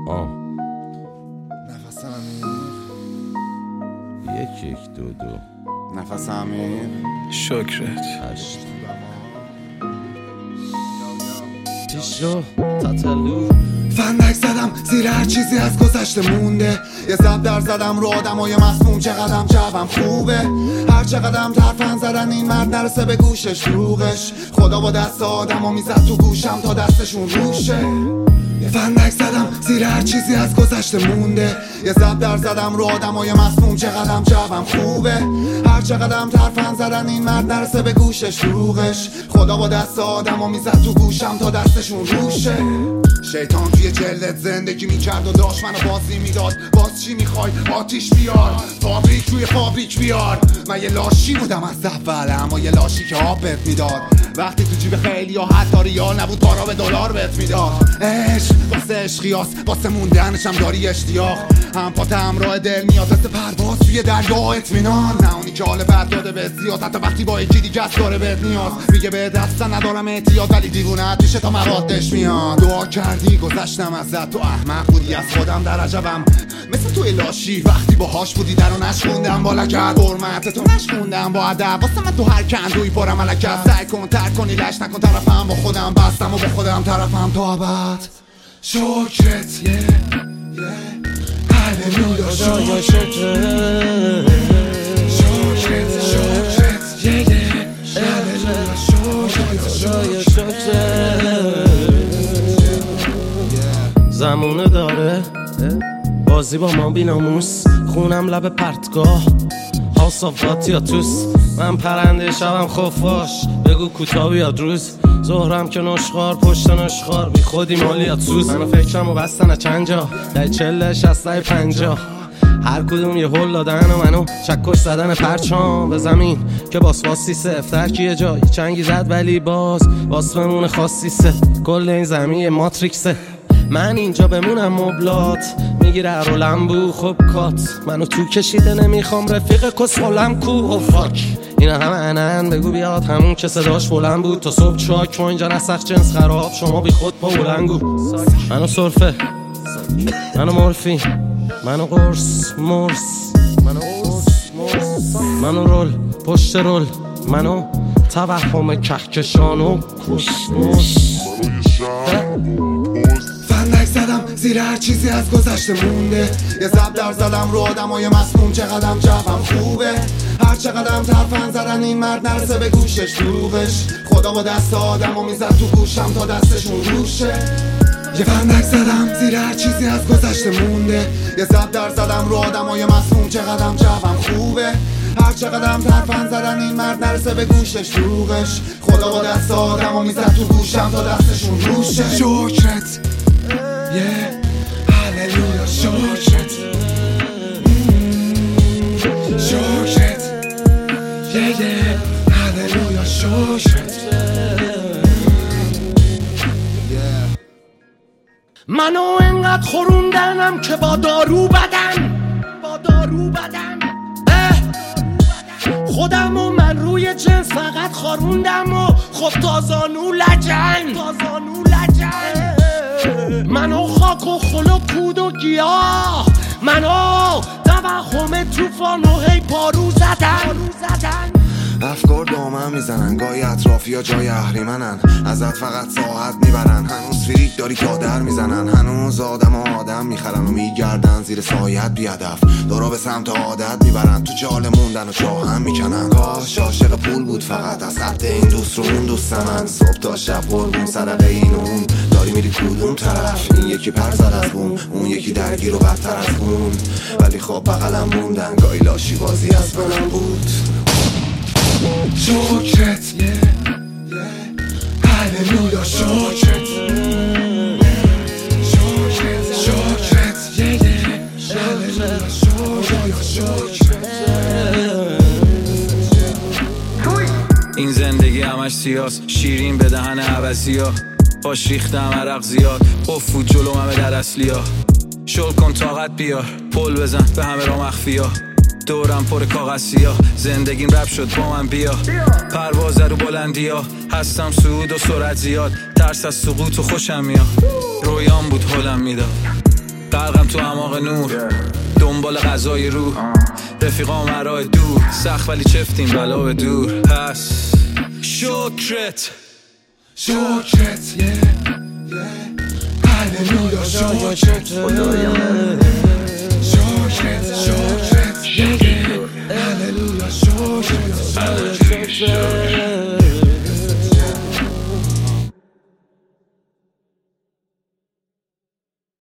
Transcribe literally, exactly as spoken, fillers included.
آه نفس عمیق، یک یک دو دو نفس عمیق، شکرت هشت پیش رو تاتلو فندک زدم زیر هر چیزی از گذشته مونده، یه زب در زدم رو آدمای مسموم، چقدرم جوم خوبه، هر چقدرم ترفن زدن این مرد نرسه به گوشش روغش، خدا با دست آدمو میزد تو گوشم تا دستشون روشه. یه فندک زدم زیر هر چیزی از گذشته مونده، یه زب در زدم رو آدمای مسموم، چقدرم جوم خوبه، هر چقدرم ترفن زدن این مرد نرسه به گوشش روغش، خدا با دست آدمو میزد تو گوشم تا دستشون روشه. شیطان توی جلدت زندگی میکرد و داشت منو بازی میداد، باز چی میخوای آتیش بیار، فابریک روی فابریک بیار. من یه لاشی بودم از اول، اما یه لاشی که آب بهت میداد، وقتی تو جیب خیلی یا حتی ریال نبود بارا به دلار بهت میداد. عشق واسه عشقیاس، واسه موندنشم داری اشتیاق، هم پات همراه دل میاد مثل پرواز توی دریا اطمینان، نه اونی که حال بد داده به زیاد، حتی وقتی با یکی دیگه است داره بهت نیاز، میگه به دستن ندارم احتیاط ولی دیوونت میشه تا موادش میاد. دعا کردی گذشتم ازت، تو احمق بودی از خودم در عجبم، مثل توی لاشی وقتی باهاش بودی در رو نشکوندم با لگت، حرمت تو نشکوندم با ادب، واسه من تو هر کندوی پرم ملکت، سعی کن ترک کنی لش نکن طرفم، با خودم بستم و با خودم طرفم تا ابد. شکرت یه هللویا، شکرت شکرت شکرت یه هللویا، شکرت شکرت. زمونه داره بازی با ما بیناموس، خونم لب پرتگاه هاوس آف واتیاتوس، من پرنده شبم خفاش بگو کوتا بیاد روز، ظهرم که نشخار پشت نشخار بی خودی مالیات سوز، منو فکرم و بستن چند جا ده چله شسته پنجا، هر کدوم یه هول دادن و منو چکش زدن پرچام به زمین که باس واسی سفتر کیه جایی چنگی زد ولی باز باس بمونه خاصی سه، کل این زمین یه ماتریکسه، من اینجا بمونم مبلات میگیره رو لمبو خب کات، منو تو کشیده نمیخوام رفیق کسخولم کو او فاک، اینا همه انن بگو بیاد همون که صداش بلند بود تا صبح چاک، ما اینجا نسخ جنس خراب شما بی خود با بلنگو، منو صرفه منو مورفین منو قرص مرس منو قرص مرس منو رول پشت رول منو توهم کهکشان و کشمش. فندک زدم زیر هر چیزی از گذشته مونده، یه زب در زدم رو آدمای مسموم، چقدرم جوم خوبه، هر چقدرم ترفن زدن این مرد نرسه به گوشش دروغش، خدا با دست آدمو میزد تو گوشم تا دستشون روشه. یه فندک زدم زیر هر چیزی از گذشته مونده، یه زب در زدم رو آدمای مسموم، چقدرم جوم خوبه، هر چقدرم ترفن زدن این مرد نرسه به گوشش دروغش، خدا با دست آدمو میزد تو گوشم تا دستشون روشه. شکرت یه هللویا، شکرت شکرت یه یه هللویا، شکرت. منو انقدر خوروندنم که با دارو بدن با دارو بدن خودم و من روی جنس فقط خاروندم و خب تازانو لجن تازانو لجن، منو خاک و خل و کود و گیاه، منو توهم توفان و هی پارو زدن افکار دامن میزنن، گاهی اطرافی ها جای اهریمنن، ازت فقط ساعت میبرن، هنوز فریک داری تا در میزنن، هنوز آدم آدم میخرن و میگردن زیر سایت بیادف، دارا به سمت عادت میبرن، تو جال موندن و چاه هم میکنن، کاش عاشق پول بود فقط از خط این دوست رو اون دوست من، صبح تا شب قربون صدقه این اون، داری میری کدوم طرف، این یکی پر زد از بوم، اون یکی درگیر و بدتر از اون، ولی خب بغلم موندن، گاهی لاشی بازی از منم بود. شکرت یه هللویا، شکرت شکرت شکرت یه هللویا، شکرت. این زندگی همش سیاس، شیرین به دهن عوضیا، باش ریختم عرق زیاد، افود جلو همه در اصلیا، شل کن طاقت بیار، پل بزن به همه را مخفیا، دورم پر کاغذ سیاه، زندگیم رپ شد با من بیا، پرواز رو بلندی ها، هستم صعود و سرعت زیاد، ترس از سقوط و خوشم میاد، رویام بود حالم میداد، غرقم تو اعماق نور دنبال غذای روح رفیقام مرای دور سخت ولی چفتیم بلا به دور پس شکرت شکرت هللویا شکرت شکرت شکرت هللویا شکرت